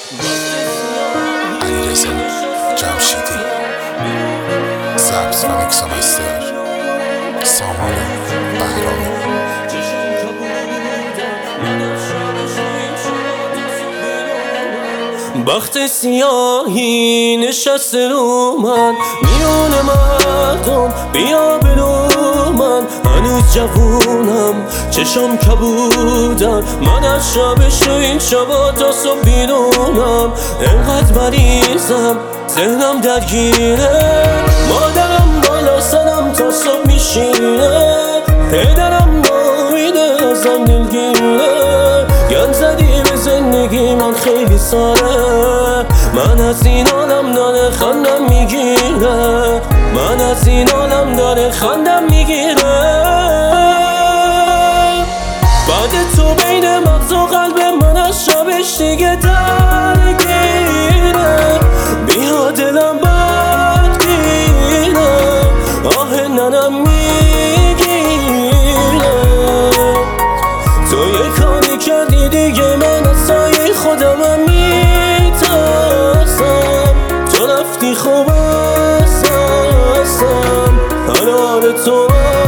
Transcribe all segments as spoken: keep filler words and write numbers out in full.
علیرضا جمشیدی، سبز و میکس و مستر سامان بهرامی. بخت سیاهی نشسته رو من، میون مردم بیا برو من. هنوز جوونم چشم کبودن، من از شب شوین شبا تا صبح بیرونم. انقدر مریضم ذهنم درگیره، مادرم بالا سرم تا صبح میشینه. پدرم نامیده ازم دلگیره، گند زدی به زندگی من خیلی ساله. من از این عالم داره خندم میگیره، من از این عالم داره خندم میگیره. بعد تو بین مغز و قلب من از شبش دیگه درگیره. بیا دلم بدگیره، آه ننم میگیره. تو یه کاری کردی دیگه من از سایه خودمم میترسم. تو رفتی خوب هستم، حلال تو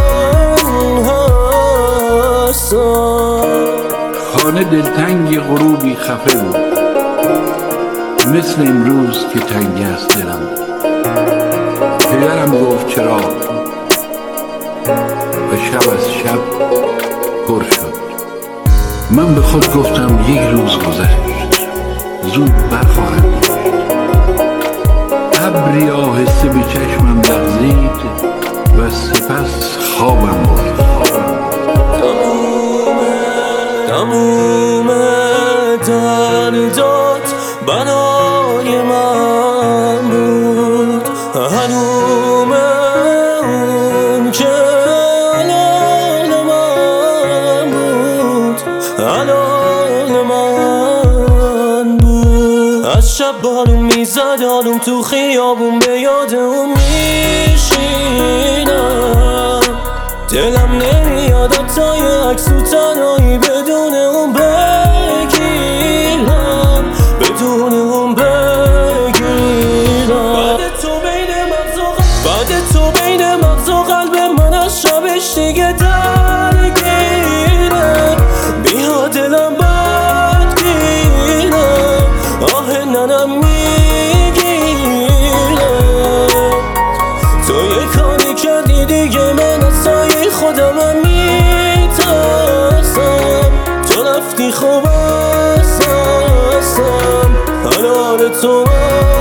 هستم. خانه دلتنگی غروبی خفه بود، مثل امروز که تنگی است دلم. پدرم گفت چراغ و شب از شب پر شد. من به خود گفتم یک روز گذشت، زود برخواهد گشت. ابری آهسته به چشمم لغزید و سپس خوابم برد. تموم دردات برای من بود، حروم اون که حلال من بود، حلال من بود. از شب بارون میزد آروم تو خیابون، به یاد اون میشینم. دلم نمیاد حتی یه عکس و تنهایی بدون اون بگیرم، بدون اون بگیرم. بعد تو بین مغز و قلب، بعد تو بین مغز و قلب من از شبش دیگه درگیره. بیا دلم بدگیره، آه ننم میگیره. تو یه کاری کردی دیگه من از سایه خودمم میترسم. تو رفتی خوب هستم، حلال تو